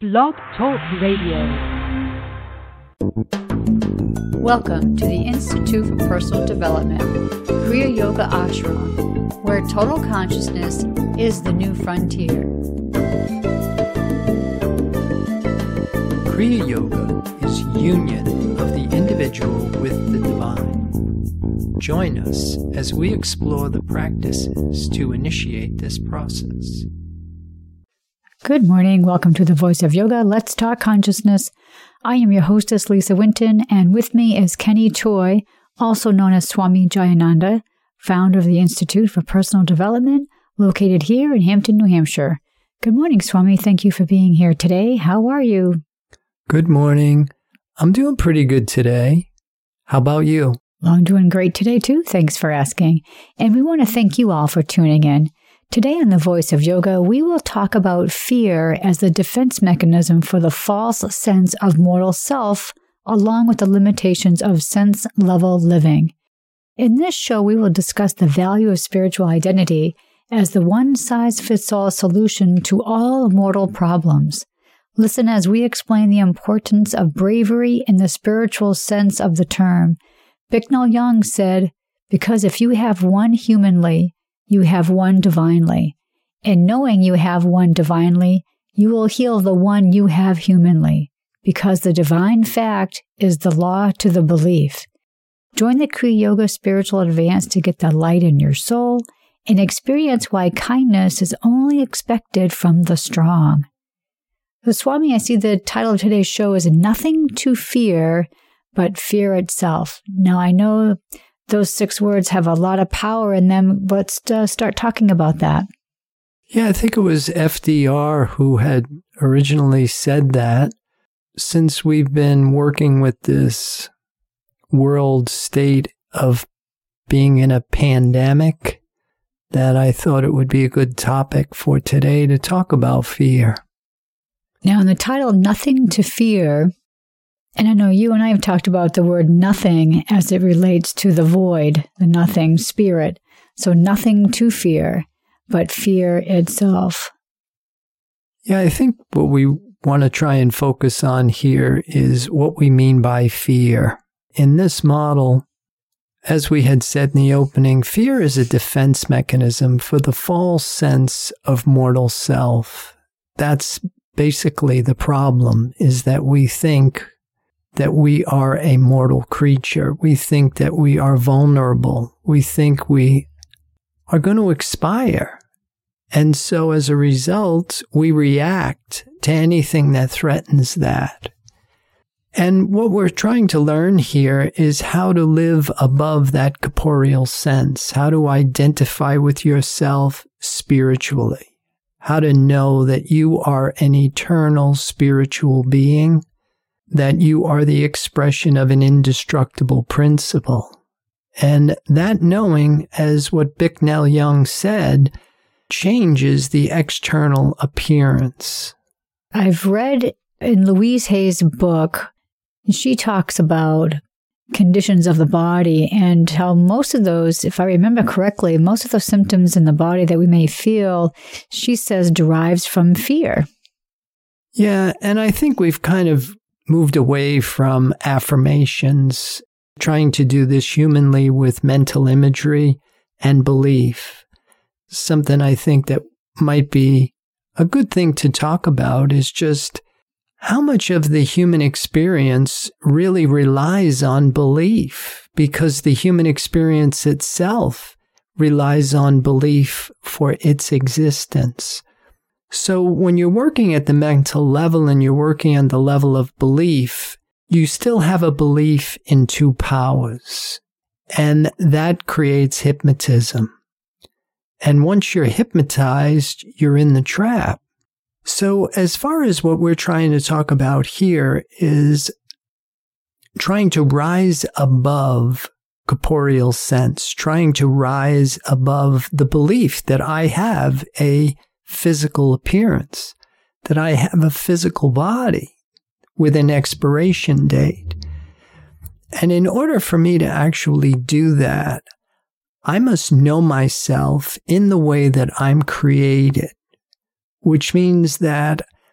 Blog Talk Radio. Welcome to the Institute for Personal Development, Kriya Yoga Ashram, where total consciousness is the new frontier. Kriya Yoga is union of the individual with the divine. Join us as we explore the practices to initiate this process. Good morning. Welcome to the Voice of Yoga. Let's talk consciousness. I am your hostess, Lisa Winton, and with me is Kenny Choi, also known as Swami Jayananda, founder of the Institute for Personal Development, located here in Hampton, New Hampshire. Good morning, Swami. Thank you for being here today. How are you? Good morning. I'm doing pretty good today. How about you? Well, I'm doing great today, too. Thanks for asking. And we want to thank you all for tuning in. Today on The Voice of Yoga, we will talk about fear as the defense mechanism for the false sense of mortal self, along with the limitations of sense-level living. In this show, we will discuss the value of spiritual identity as the one-size-fits-all solution to all mortal problems. Listen as we explain the importance of bravery in the spiritual sense of the term. Bicknell Young said, "Because if you have one humanly, you have one divinely. And knowing you have one divinely, you will heal the one you have humanly, because the divine fact is the law to the belief." Join the Kriya Yoga Spiritual Advance to get the light in your soul and experience why kindness is only expected from the strong. So, Swami, I see the title of today's show is Nothing to Fear but Fear Itself. Now, I know those 6 words have a lot of power in them. Let's start talking about that. Yeah, I think it was FDR who had originally said that. Since we've been working with this world state of being in a pandemic, that I thought it would be a good topic for today to talk about fear. Now, in the title, Nothing to Fear, and I know you and I have talked about the word nothing as it relates to the void, the nothing spirit. So nothing to fear, but fear itself. Yeah, I think what we want to try and focus on here is what we mean by fear. In this model, as we had said in the opening, fear is a defense mechanism for the false sense of mortal self. That's basically the problem, is that we think that we are a mortal creature. We think that we are vulnerable. We think we are going to expire. And so as a result, we react to anything that threatens that. And what we're trying to learn here is how to live above that corporeal sense, how to identify with yourself spiritually, how to know that you are an eternal spiritual being, that you are the expression of an indestructible principle. And that knowing, as what Bicknell Young said, changes the external appearance. I've read in Louise Hay's book, she talks about conditions of the body and how most of those, if I remember correctly, most of the symptoms in the body that we may feel, she says, derives from fear. Yeah, and I think we've kind of moved away from affirmations, trying to do this humanly with mental imagery and belief. Something I think that might be a good thing to talk about is just how much of the human experience really relies on belief, because the human experience itself relies on belief for its existence. So when you're working at the mental level and you're working on the level of belief, you still have a belief in 2 powers. And that creates hypnotism. And once you're hypnotized, you're in the trap. So as far as what we're trying to talk about here is trying to rise above corporeal sense, trying to rise above the belief that I have a physical appearance, that I have a physical body with an expiration date. And in order for me to actually do that, I must know myself in the way that I'm created, which means that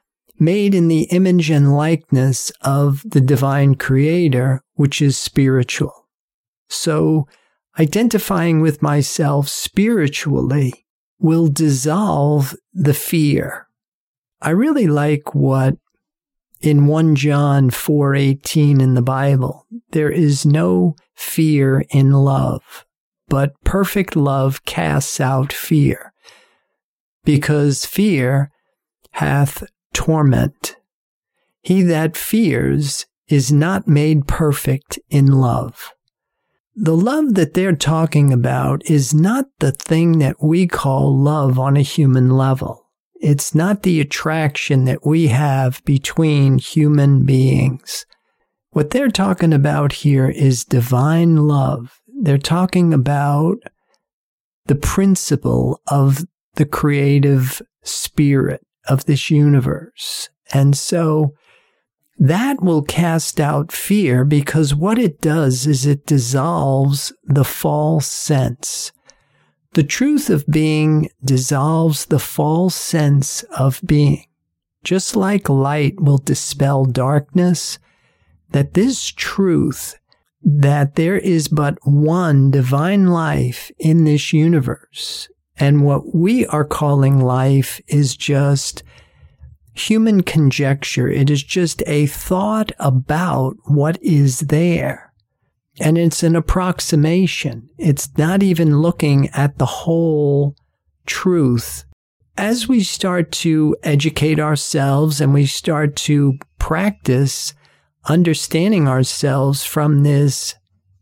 made in the image and likeness of the divine creator, which is spiritual. So, identifying with myself spiritually will dissolve the fear. I really like what in 1 John 4:18 in the Bible, there is no fear in love, but perfect love casts out fear, because fear hath torment. He that fears is not made perfect in love. The love that they're talking about is not the thing that we call love on a human level. It's not the attraction that we have between human beings. What they're talking about here is divine love. They're talking about the principle of the creative spirit of this universe. And so that will cast out fear, because what it does is it dissolves the false sense. The truth of being dissolves the false sense of being. Just like light will dispel darkness, that this truth that there is but one divine life in this universe, and what we are calling life is just human conjecture. It is just a thought about what is there. And it's an approximation. It's not even looking at the whole truth. As we start to educate ourselves and we start to practice understanding ourselves from this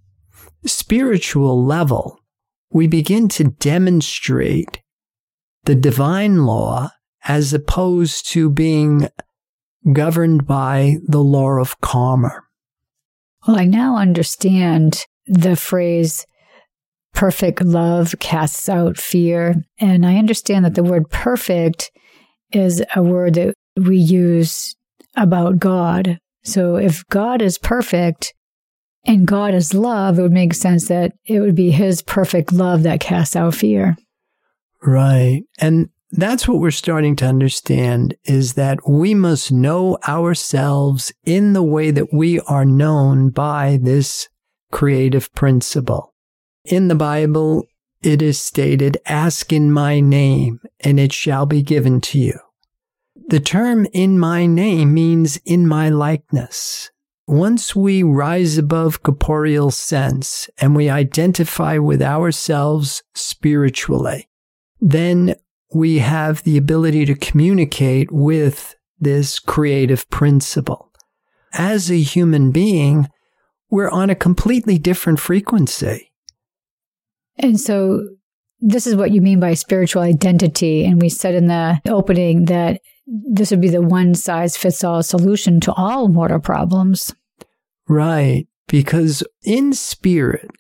spiritual level, we begin to demonstrate the divine law as opposed to being governed by the law of karma. Well, I now understand the phrase, perfect love casts out fear. And I understand that the word perfect is a word that we use about God. So if God is perfect and God is love, it would make sense that it would be his perfect love that casts out fear. Right. And that's what we're starting to understand, is that we must know ourselves in the way that we are known by this creative principle. In the Bible, it is stated, "Ask in my name, and it shall be given to you." The term "in my name" means in my likeness. Once we rise above corporeal sense and we identify with ourselves spiritually, then we have the ability to communicate with this creative principle. As a human being, we're on a completely different frequency. And so this is what you mean by spiritual identity. And we said in the opening that this would be the one-size-fits-all solution to all mortal problems. Right, because in spirit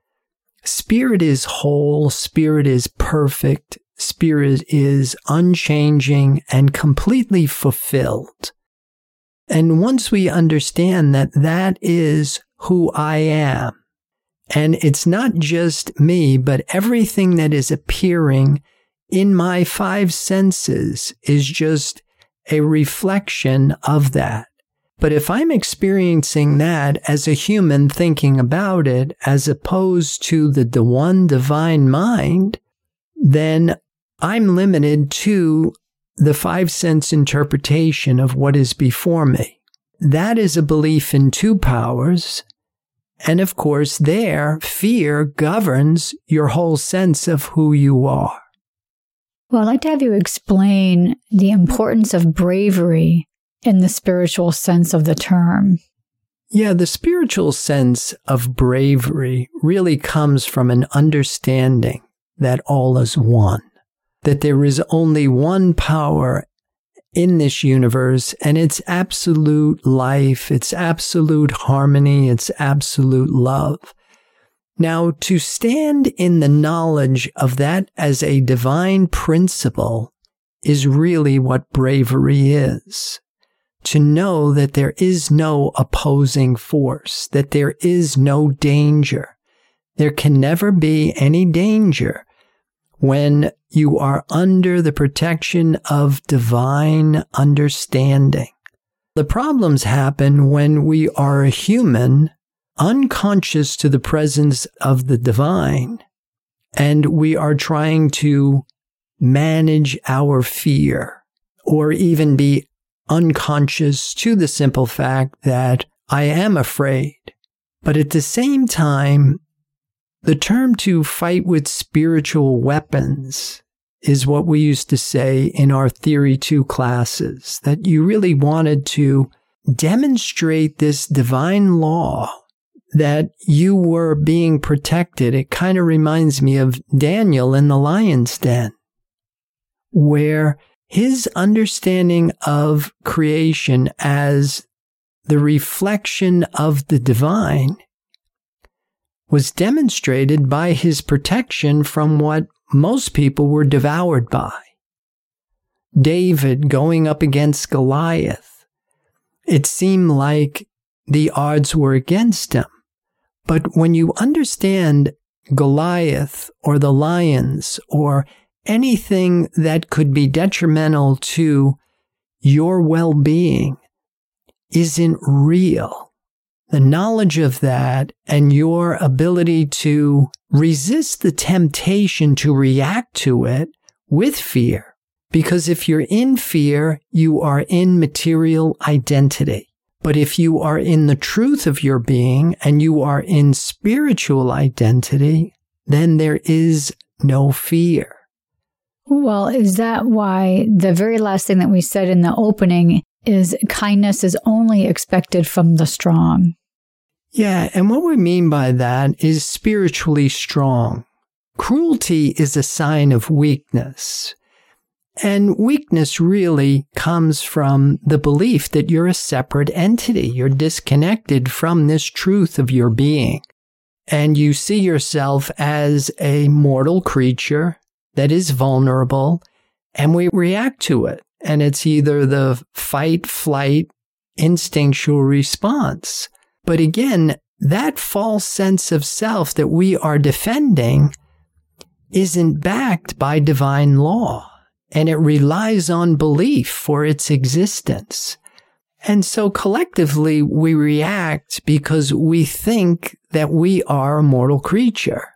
is whole, spirit is perfect, spirit is unchanging and completely fulfilled. And once we understand that that is who I am, and it's not just me, but everything that is appearing in my five senses is just a reflection of that. But if I'm experiencing that as a human thinking about it, as opposed to the one divine mind, then I'm limited to the five sense interpretation of what is before me. That is a belief in two powers. And of course, there, fear governs your whole sense of who you are. Well, I'd like to have you explain the importance of bravery in the spiritual sense of the term. Yeah, the spiritual sense of bravery really comes from an understanding that all is one, that there is only one power in this universe, and it's absolute life, it's absolute harmony, it's absolute love. Now, to stand in the knowledge of that as a divine principle is really what bravery is. To know that there is no opposing force, that there is no danger. There can never be any danger when you are under the protection of divine understanding. The problems happen when we are a human, unconscious to the presence of the divine, and we are trying to manage our fear, or even be unconscious to the simple fact that I am afraid. But at the same time, the term to fight with spiritual weapons is what we used to say in our Theory 2 classes, that you really wanted to demonstrate this divine law that you were being protected. It kind of reminds me of Daniel in the lion's den, where his understanding of creation as the reflection of the divine was demonstrated by his protection from what most people were devoured by. David going up against Goliath, it seemed like the odds were against him. But when you understand Goliath or the lions or anything that could be detrimental to your well-being isn't real, the knowledge of that and your ability to resist the temptation to react to it with fear. Because if you're in fear, you are in material identity. But if you are in the truth of your being and you are in spiritual identity, then there is no fear. Well, is that why the very last thing that we said in the opening is kindness is only expected from the strong? Yeah, and what we mean by that is spiritually strong. Cruelty is a sign of weakness. And weakness really comes from the belief that you're a separate entity. You're disconnected from this truth of your being. And you see yourself as a mortal creature that is vulnerable, and we react to it. And it's either the fight, flight, instinctual response. But again, that false sense of self that we are defending isn't backed by divine law. And it relies on belief for its existence. And so collectively we react because we think that we are a mortal creature.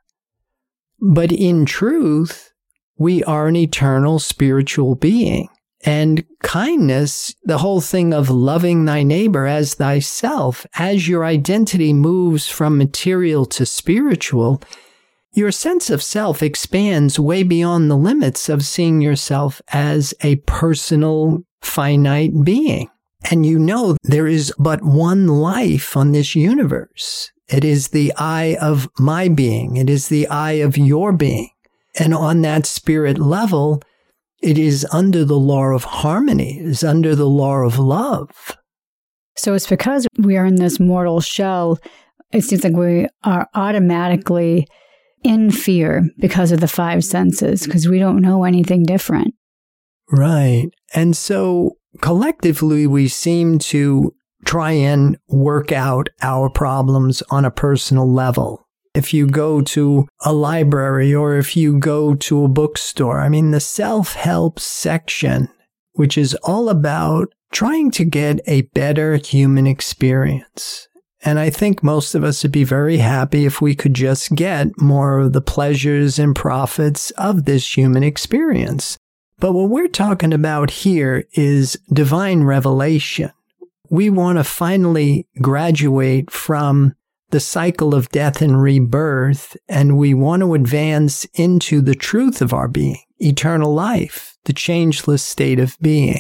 But in truth, we are an eternal spiritual being. And kindness, the whole thing of loving thy neighbor as thyself, as your identity moves from material to spiritual, your sense of self expands way beyond the limits of seeing yourself as a personal, finite being. And you know there is but one life on this universe. It is the I of my being. It is the I of your being. And on that spirit level, it is under the law of harmony. It is under the law of love. So it's because we are in this mortal shell, it seems like we are automatically in fear because of the five senses, because we don't know anything different. Right. And so collectively, we seem to try and work out our problems on a personal level. If you go to a library or if you go to a bookstore, the self-help section, which is all about trying to get a better human experience. And I think most of us would be very happy if we could just get more of the pleasures and profits of this human experience. But what we're talking about here is divine revelation. We want to finally graduate from the cycle of death and rebirth, and we want to advance into the truth of our being, eternal life, the changeless state of being.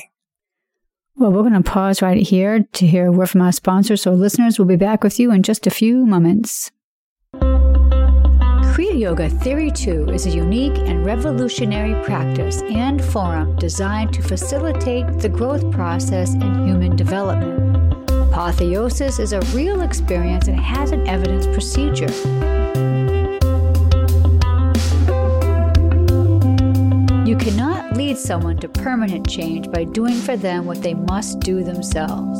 Well, we're going to pause right here to hear a word from our sponsor, so listeners will be back with you in just a few moments. Kriya Yoga Theory 2 is a unique and revolutionary practice and forum designed to facilitate the growth process in human development. Apotheosis is a real experience and has an evidence procedure. You cannot lead someone to permanent change by doing for them what they must do themselves.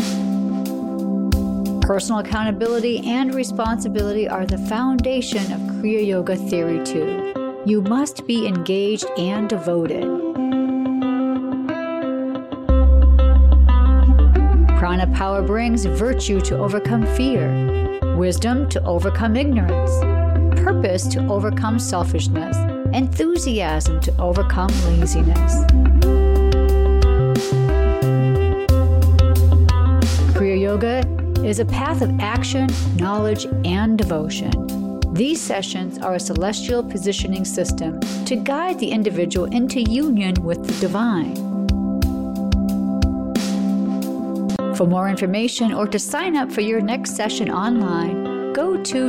Personal accountability and responsibility are the foundation of Kriya Yoga Theory 2. you must be engaged and devoted. Prana power brings virtue to overcome fear, wisdom to overcome ignorance, purpose to overcome selfishness, enthusiasm to overcome laziness. Kriya Yoga is a path of action, knowledge, and devotion. These sessions are a celestial positioning system to guide the individual into union with the divine. For more information or to sign up for your next session online, go to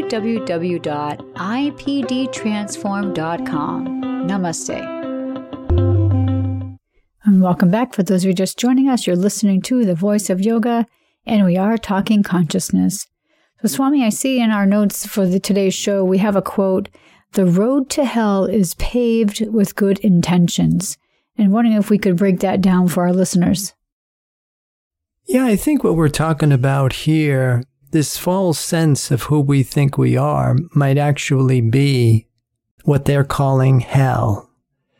www.ipdtransform.com. Namaste. And welcome back. For those of you just joining us, you're listening to The Voice of Yoga, and we are talking consciousness. So, Swami, I see in our notes for today's show, we have a quote, "The road to hell is paved with good intentions." And wondering if we could break that down for our listeners. Yeah, I think what we're talking about here, this false sense of who we think we are, might actually be what they're calling hell.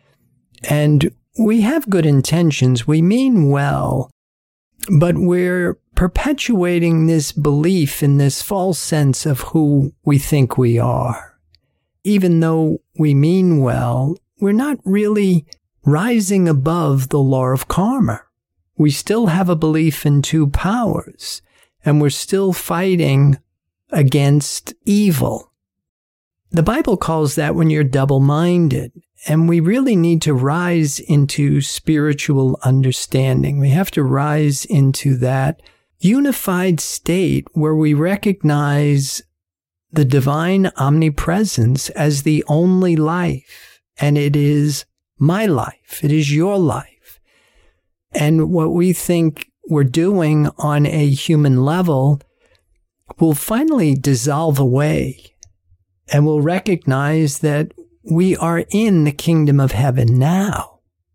And we have good intentions, we mean well, but we're perpetuating this belief in this false sense of who we think we are. Even though we mean well, we're not really rising above the law of karma. We still have a belief in two powers, and we're still fighting against evil. The Bible calls that when you're double-minded, and we really need to rise into spiritual understanding. We have to rise into that unified state where we recognize the divine omnipresence as the only life, and it is my life, it is your life. And what we think we're doing on a human level will finally dissolve away, and we'll recognize that we are in the kingdom of heaven now.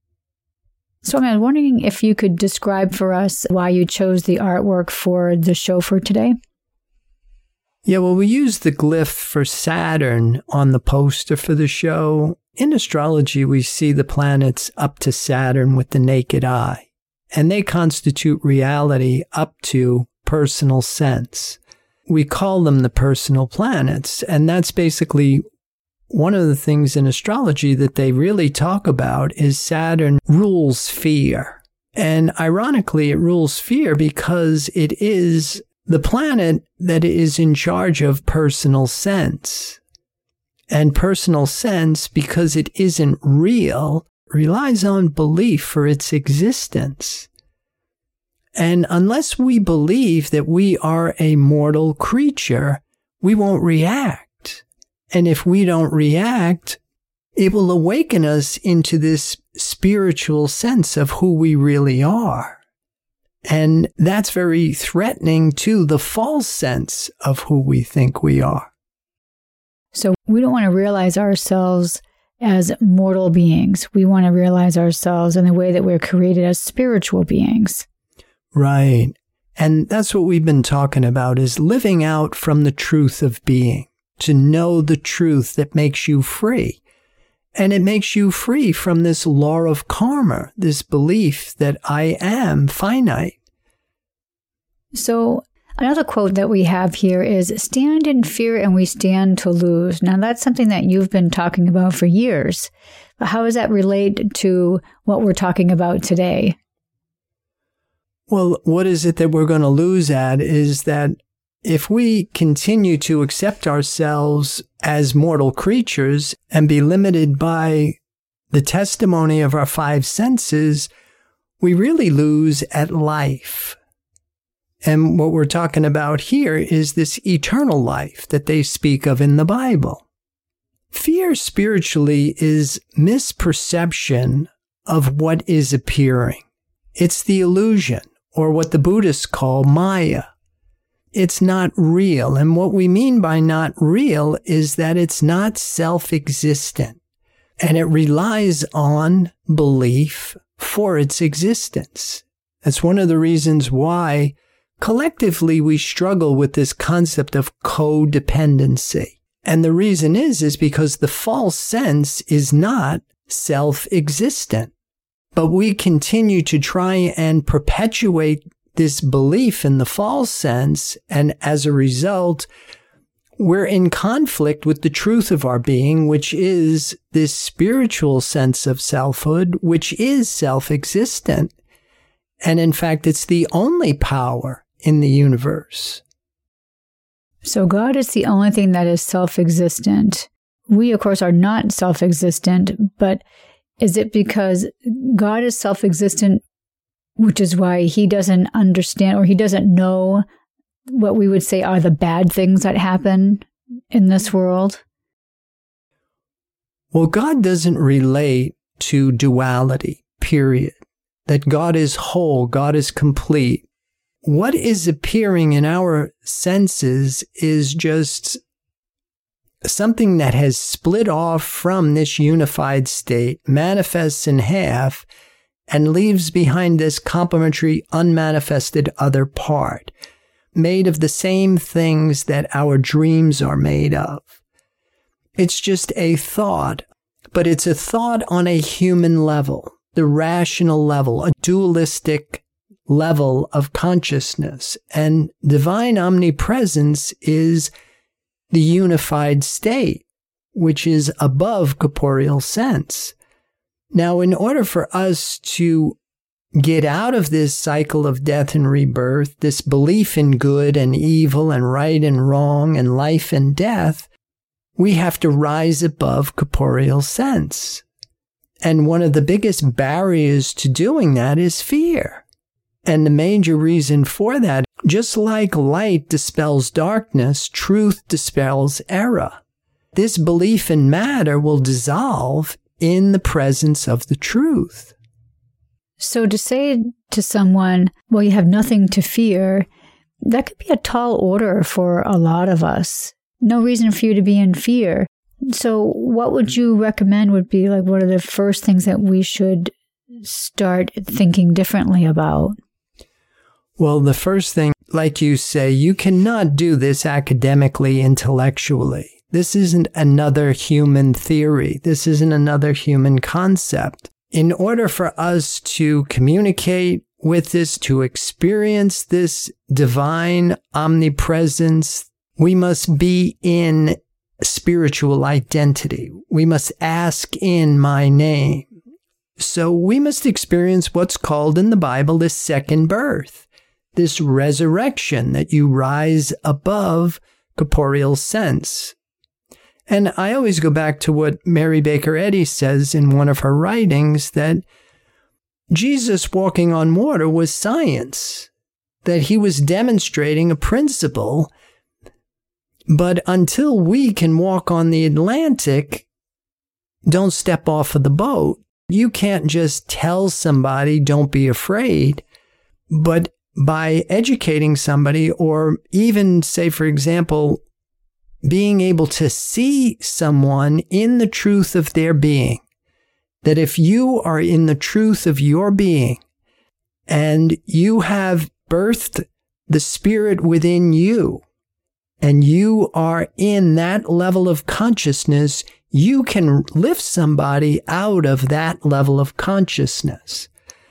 So I'm wondering if you could describe for us why you chose the artwork for the show for today. Yeah, well, we use the glyph for Saturn on the poster for the show. In astrology, we see the planets up to Saturn with the naked eye, and they constitute reality up to personal sense. We call them the personal planets, and that's basically one of the things in astrology that they really talk about is Saturn rules fear. And ironically, it rules fear because it is the planet that is in charge of personal sense. And personal sense, because it isn't real, relies on belief for its existence. And unless we believe that we are a mortal creature, we won't react. And if we don't react, it will awaken us into this spiritual sense of who we really are. And that's very threatening to the false sense of who we think we are. So we don't want to realize ourselves as mortal beings. We want to realize ourselves in the way that we're created as spiritual beings. Right. And that's what we've been talking about, is living out from the truth of being, to know the truth that makes you free. And it makes you free from this law of karma, this belief that I am finite. So another quote that we have here is, "Stand in fear and we stand to lose." Now that's something that you've been talking about for years. But how does that relate to what we're talking about today? Well, what is it that we're going to lose at is that if we continue to accept ourselves as mortal creatures and be limited by the testimony of our five senses, we really lose at life. And what we're talking about here is this eternal life that they speak of in the Bible. Fear spiritually is misperception of what is appearing. It's the illusion, or what the Buddhists call Maya. It's not real. And what we mean by not real is that it's not self-existent. And it relies on belief for its existence. That's one of the reasons why collectively we struggle with this concept of codependency. And the reason is because the false sense is not self-existent. But we continue to try and perpetuate this belief in the false sense, and as a result, we're in conflict with the truth of our being, which is this spiritual sense of selfhood, which is self-existent. And in fact, it's the only power in the universe. So God is the only thing that is self-existent. We, of course, are not self-existent, but is it because God is self-existent, which is why he doesn't understand or he doesn't know what we would say are the bad things that happen in this world? Well, God doesn't relate to duality, period. That God is whole, God is complete. What is appearing in our senses is just something that has split off from this unified state, manifests in half, and leaves behind this complementary, unmanifested other part, made of the same things that our dreams are made of. It's just a thought, but it's a thought on a human level, the rational level, a dualistic level of consciousness. And divine omnipresence is the unified state, which is above corporeal sense. Now, in order for us to get out of this cycle of death and rebirth, this belief in good and evil and right and wrong and life and death, we have to rise above corporeal sense. And one of the biggest barriers to doing that is fear. And the major reason for that, just like light dispels darkness, truth dispels error. This belief in matter will dissolve in the presence of the truth. So to say to someone, well, you have nothing to fear, that could be a tall order for a lot of us. No reason for you to be in fear. So what would you recommend would be like, what are the first things that we should start thinking differently about? Well, the first thing, like you say, you cannot do this academically, intellectually. This isn't another human theory. This isn't another human concept. In order for us to communicate with this, to experience this divine omnipresence, we must be in spiritual identity. We must ask in my name. So we must experience what's called in the Bible the second birth, this resurrection that you rise above corporeal sense. And I always go back to what Mary Baker Eddy says in one of her writings, that Jesus walking on water was science, that he was demonstrating a principle. But until we can walk on the Atlantic, don't step off of the boat. You can't just tell somebody, don't be afraid. But by educating somebody, or even, say, for example, being able to see someone in the truth of their being, that if you are in the truth of your being and you have birthed the spirit within you, and you are in that level of consciousness, you can lift somebody out of that level of consciousness.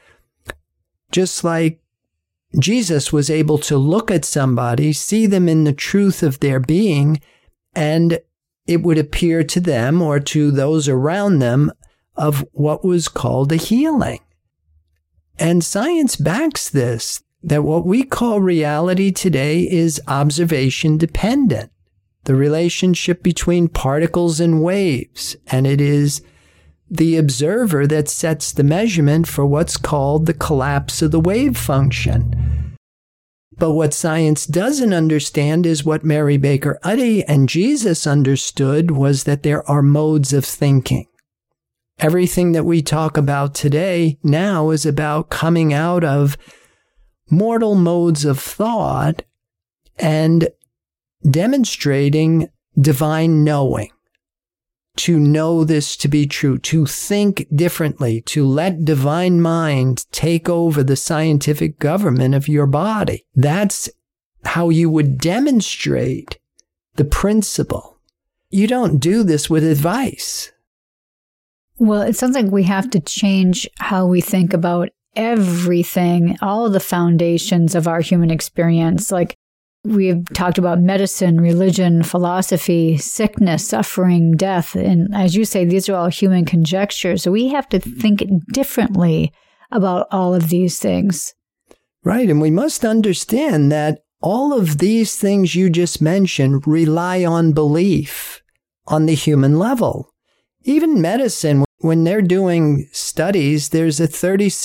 Just like Jesus was able to look at somebody, see them in the truth of their being, and it would appear to them or to those around them of what was called a healing. And science backs this, that what we call reality today is observation dependent, the relationship between particles and waves, and it is the observer that sets the measurement for what's called the collapse of the wave function. But what science doesn't understand is what Mary Baker Eddy and Jesus understood, was that there are modes of thinking. Everything that we talk about today now is about coming out of mortal modes of thought and demonstrating divine knowing. To know this to be true, to think differently, to let divine mind take over the scientific government of your body. That's how you would demonstrate the principle. you don't do this with advice. Well, it sounds like we have to change how we think about everything, all of the foundations of our human experience. Like we've talked about medicine, religion, philosophy, sickness, suffering, death. And as you say, these are all human conjectures. So we have to think differently about all of these things. Right. And we must understand that all of these things you just mentioned rely on belief on the human level. Even medicine, when they're doing studies, there's a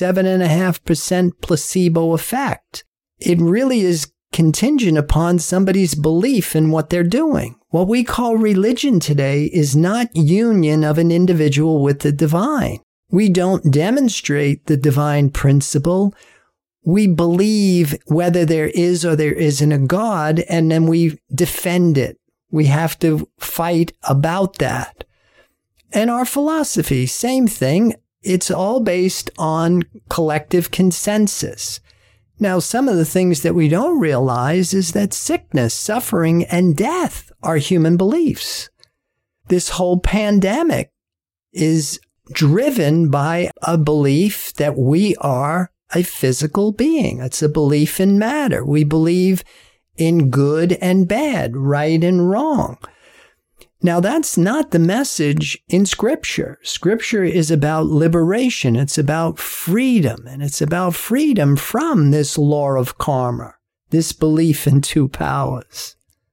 37.5% placebo effect. It really is contingent upon somebody's belief in what they're doing. What we call religion today is not union of an individual with the divine. We don't demonstrate the divine principle. We believe whether there is or there isn't a God, and then we defend it. We have to fight about that. And our philosophy, same thing. It's all based on collective consensus. Now, some of the things that we don't realize is that sickness, suffering, and death are human beliefs. This whole pandemic is driven by a belief that we are a physical being. It's a belief in matter. We believe in good and bad, right and wrong. Now, that's not the message in Scripture. Scripture is about liberation. It's about freedom, and it's about freedom from this law of karma, this belief in two powers.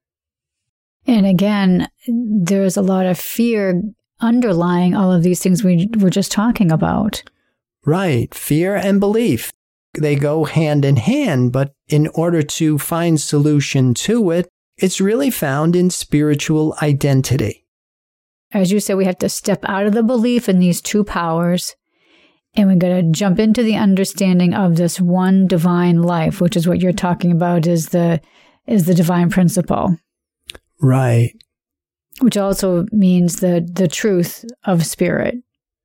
And again, there's a lot of fear underlying all of these things we were just talking about. Right. Fear and belief, they go hand in hand, but in order to find solution to it, it's really found in spiritual identity. As you said, we have to step out of the belief in these two powers, and we've got to jump into the understanding of this one divine life, which is what you're talking about is the divine principle. Right. Which also means the truth of spirit.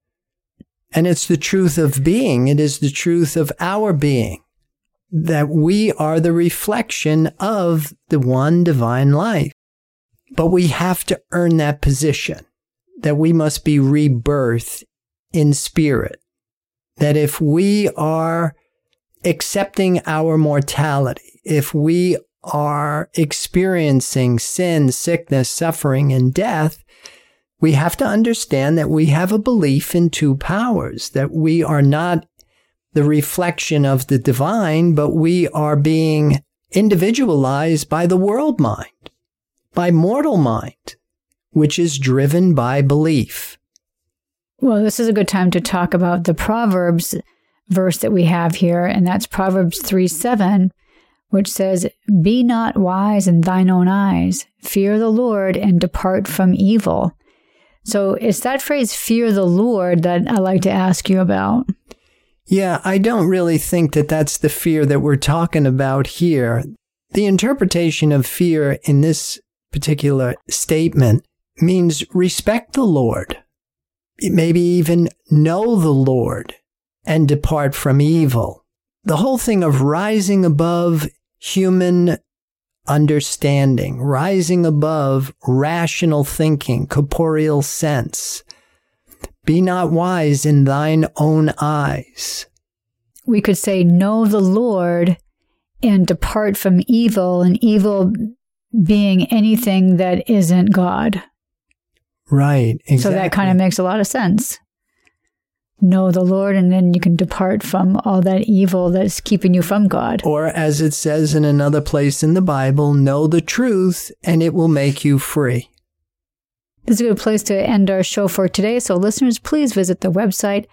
And it's the truth of being. It is the truth of our being. That we are the reflection of the one divine life. But we have to earn that position, that we must be rebirthed in spirit. That if we are accepting our mortality, if we are experiencing sin, sickness, suffering, and death, we have to understand that we have a belief in two powers, that we are not the reflection of the divine, but we are being individualized by the world mind, by mortal mind, which is driven by belief. Well, this is a good time to talk about the Proverbs verse that we have here, and that's Proverbs 3:7, which says, "Be not wise in thine own eyes, fear the Lord and depart from evil." So it's that phrase, fear the Lord, that I like to ask you about. Yeah, I don't really think that that's the fear that we're talking about here. The interpretation of fear in this particular statement means respect the Lord, maybe even know the Lord, and depart from evil. The whole thing of rising above human understanding, rising above rational thinking, corporeal sense. Be not wise in thine own eyes. We could say, know the Lord and depart from evil, and evil being anything that isn't God. Right, exactly. So that kind of makes a lot of sense. Know the Lord, and then you can depart from all that evil that's keeping you from God. Or as it says in another place in the Bible, know the truth, and it will make you free. This is a good place to end our show for today. So listeners, please visit the website,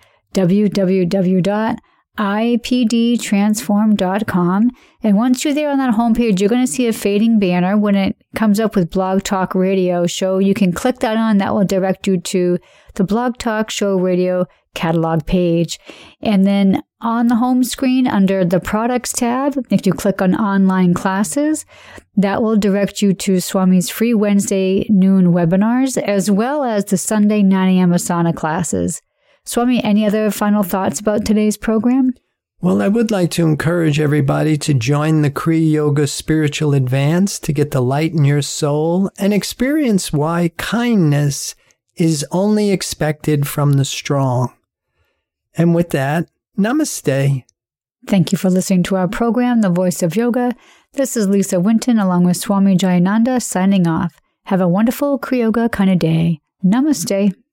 www.ipdtransform.com. And once you're there on that homepage, you're going to see a fading banner. When it comes up with Blog Talk Radio Show, you can click that on. That will direct you to the Blog Talk Show Radio catalog page. And then on the home screen under the products tab, if you click on online classes, that will direct you to Swami's free Wednesday noon webinars, as well as the Sunday 9 a.m. Asana classes. Swami, any other final thoughts about today's program? Well, I would like to encourage everybody to join the Kriya Yoga Spiritual Advance to get the light in your soul and experience why kindness is only expected from the strong. And with that, namaste. Thank you for listening to our program, The Voice of Yoga. This is Lisa Winton along with Swami Jayananda signing off. Have a wonderful Kriya Yoga kind of day. Namaste.